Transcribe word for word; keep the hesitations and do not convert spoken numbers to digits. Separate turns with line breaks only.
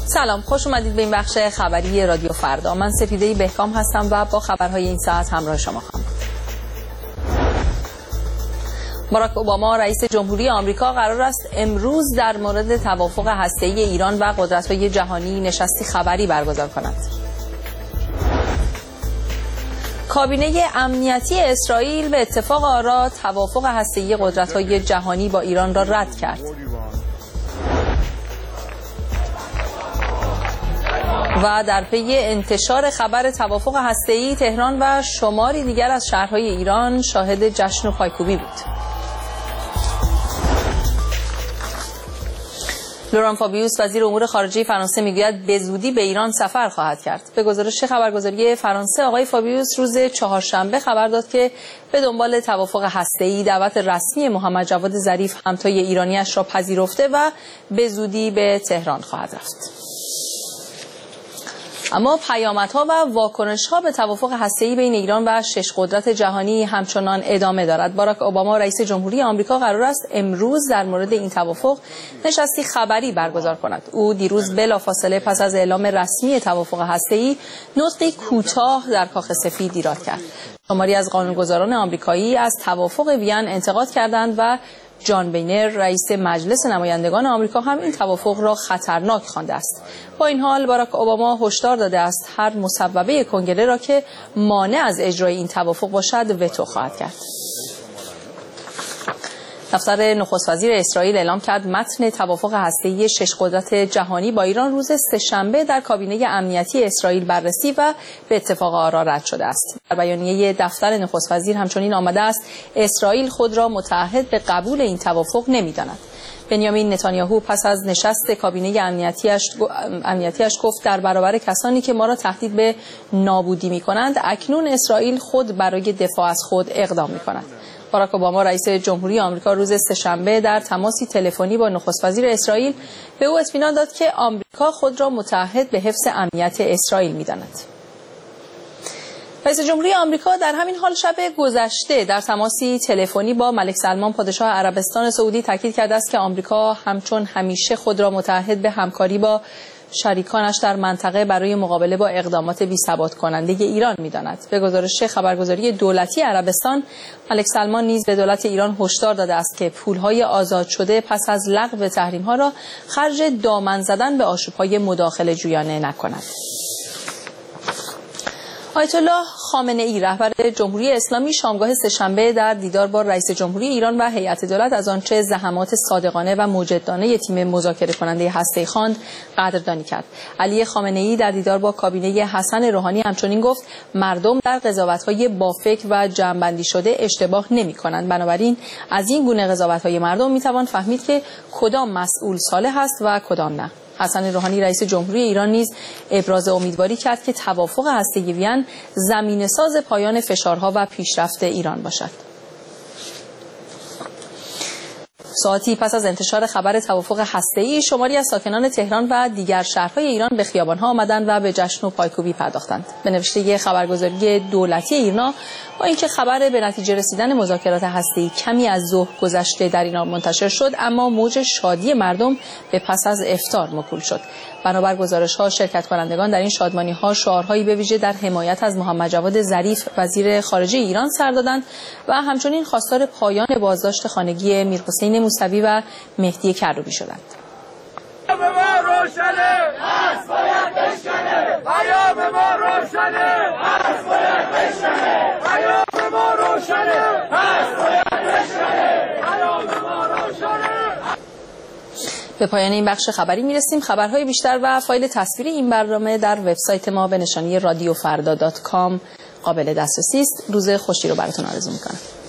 سلام، خوش اومدید به این بخش خبری رادیو فردا. من سپیده بهکام هستم و با خبرهای این ساعت همراه شما خواهم. باراک اوباما رئیس جمهوری آمریکا قرار است امروز در مورد توافق هسته‌ای ایران و قدرت‌های جهانی نشستی خبری برگزار کند. کابینه امنیتی اسرائیل به اتفاق آرا توافق هسته‌ای قدرت‌های جهانی با ایران را رد کرد. و در پی انتشار خبر توافق هسته‌ای، تهران و شماری دیگر از شهرهای ایران شاهد جشن و پایکوبی بود. لوران فابیوس وزیر امور خارجه فرانسه میگوید به زودی به ایران سفر خواهد کرد. به گزارش خبرگزاری فرانسه، آقای فابیوس روز چهارشنبه خبر داد که به دنبال توافق هسته‌ای دعوت رسمی محمد جواد ظریف همتای ایرانیش را پذیرفته و به زودی به تهران خواهد رفت. اما پیامدها و واکنش‌ها به توافق هسته‌ای بین ایران و شش قدرت جهانی همچنان ادامه دارد. باراک اوباما رئیس جمهوری آمریکا قرار است امروز در مورد این توافق نشستی خبری برگزار کند. او دیروز بلافاصله پس از اعلام رسمی توافق هسته‌ای نطقی کوتاه در کاخ سفید ایراد کرد. شماری از قانونگذاران آمریکایی از توافق وین انتقاد کردند و جان بینر رئیس مجلس نمایندگان آمریکا هم این توافق را خطرناک خوانده است. با این حال باراک اوباما هشدار داده است هر مصوبه کنگره را که مانع از اجرای این توافق باشد وتو خواهد کرد. دفتر نخست وزیر اسرائیل اعلام کرد متن توافق هسته‌ای شش قدرت جهانی با ایران روز سه‌شنبه در کابینه امنیتی اسرائیل بررسی و به اتفاق آرا رد شده است. در بیانیه دفتر نخست وزیر همچنین آمده است اسرائیل خود را متعهد به قبول این توافق نمی‌داند. بنیامین نتانیاهو پس از نشست کابینه امنیتیش امنیتیش گفت در برابر کسانی که ما را تهدید به نابودی می‌کنند، اکنون اسرائیل خود برای دفاع از خود اقدام می‌کند. باراک اوباما رئیس جمهوری آمریکا روز سه‌شنبه در تماسی تلفنی با نخست وزیر اسرائیل به او اطمینان داد که آمریکا خود را متعهد به حفظ امنیت اسرائیل می‌داند. رئیس جمهوری آمریکا در همین حال شب گذشته در تماسی تلفنی با ملک سلمان پادشاه عربستان سعودی تاکید کرده است که آمریکا همچون همیشه خود را متعهد به همکاری با شریکانش در منطقه برای مقابله با اقدامات بی‌ثبات کننده ایران می‌داند. به گزارش خبرگزاری دولتی عربستان، ملک سلمان نیز به دولت ایران هشدار داده است که پول‌های آزاد شده پس از لغو تحریم‌ها را خرج دامن زدن به آشوب‌های مداخله جویانه نکند. آیت الله خامنه‌ای رهبر جمهوری اسلامی شامگاه سه‌شنبه در دیدار با رئیس جمهوری ایران و هیئت دولت از آنچه زحمات صادقانه و موجدانه تیم مذاکره کننده هسته‌ای خواند قدردانی کرد. علی خامنه‌ای در دیدار با کابینه حسن روحانی همچنین گفت مردم در قضاوت‌های بافکر و جمع‌بندی شده اشتباه نمی‌کنند، بنابراین از این گونه قضاوت‌های مردم می‌توان فهمید که کدام مسئول صالح است و کدام نه. حسن روحانی رئیس جمهوری ایران نیز ابراز امیدواری کرد که توافق هسته‌ای وین زمینه‌ساز پایان فشارها و پیشرفت ایران باشد. ساعتی پس از انتشار خبر توافق هسته‌ای، شماری از ساکنان تهران و دیگر شهرهای ایران به خیابان‌ها آمدند و به جشن و پایکوبی پرداختند. به نوشته خبرگزاری دولتی ایرنا، با اینکه خبر به نتیجه رسیدن مذاکرات هسته‌ای کمی از ظهر گذشته در ایران منتشر شد، اما موج شادی مردم به پس از افطار موکول شد. بنابر گزارش‌ها، شرکت کنندگان در این شادمانی‌ها شعارهایی به ویژه در حمایت از محمد جواد ظریف وزیر خارجه ایران سر دادند و همچنین خواستار پایان بازداشت خانگی میرحسین موسوی و مهدی کروبی شدند. پیام ما روشنه، پس باید بشکنه. پیام ما روشنه، پس باید بشکنه. پیام ما روشنه، پس باید بشکنه. پیام ما روشنه. به پایان این بخش خبری میرسیم. خبرهای بیشتر و فایل تصویری این برنامه در وبسایت ما به نشانی رادیو فردا دات کام قابل دسترسی است. روز خوشی رو براتون آرزو میکنم.